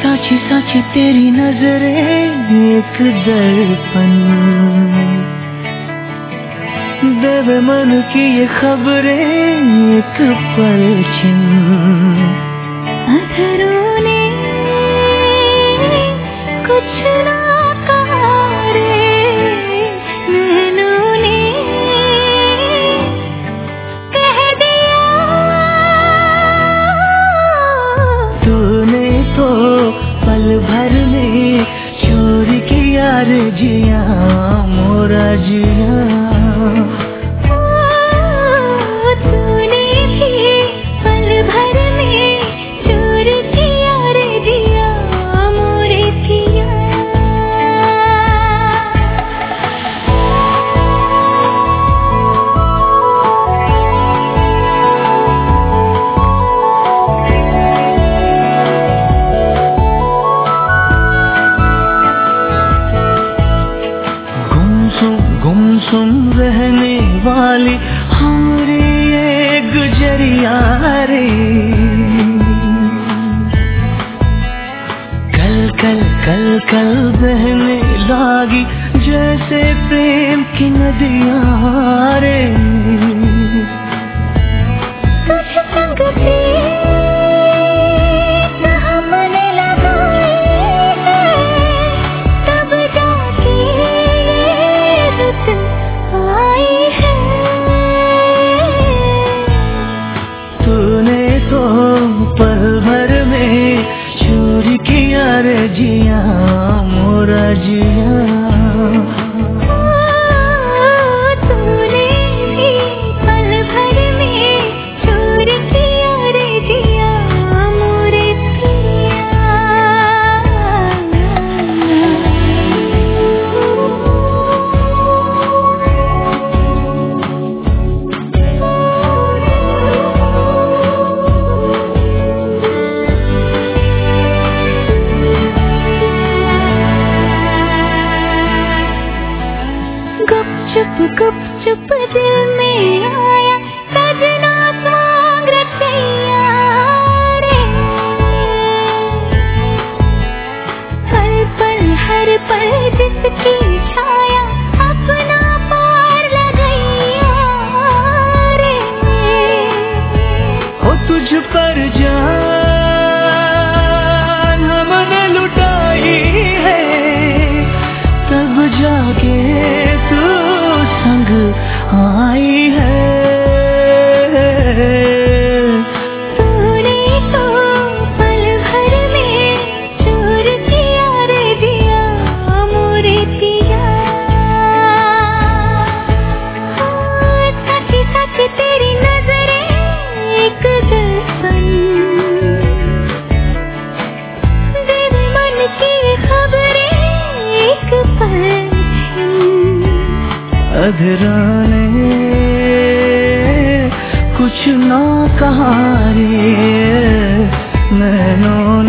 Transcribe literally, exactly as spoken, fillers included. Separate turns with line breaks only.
साची साची तेरी नजरें एक दर्पण, देवे मन की ये खबरें एक पलछिन।
अधरों ने कुछ ना कहा रे, नैनों ने कह दिया।
तूने तो पल भर में चोरी किया रे जिया मोरा जिया।
तूने भी पल भर में चोरी किया रे जिया मोरे पिया।
गुमसुम रहने वाली हमारी ये गुजरिया रे, कल कल कल कल बहने लागी जैसे प्रेम की नदियां रे।
तुझ संग प्रीत हमने लगाई है, तब जाके ये रुत आई है।
तूने तो पल भर में चोरी किया रे जिया मोरा जिया।
तूने भी पल भर में चोरी किया रे जिया मोरे गुपचुप गुपचुप दिल में आया सजना स्वांग रचैया रे। हर पल हर पल जिसकी छाया अपना पार लगैया रे।
हो तुझ पर जान हमने लुटाई है, तब जाके तू संग आई है।
तूने तो पल भर में चोर किया रे जिया मोरे पिया। सच सच तेरी नजरें एक दर्पण, देवे मन की खबरें एक पलछिन।
अधरों ने कुछ ना कहा रे, नैनों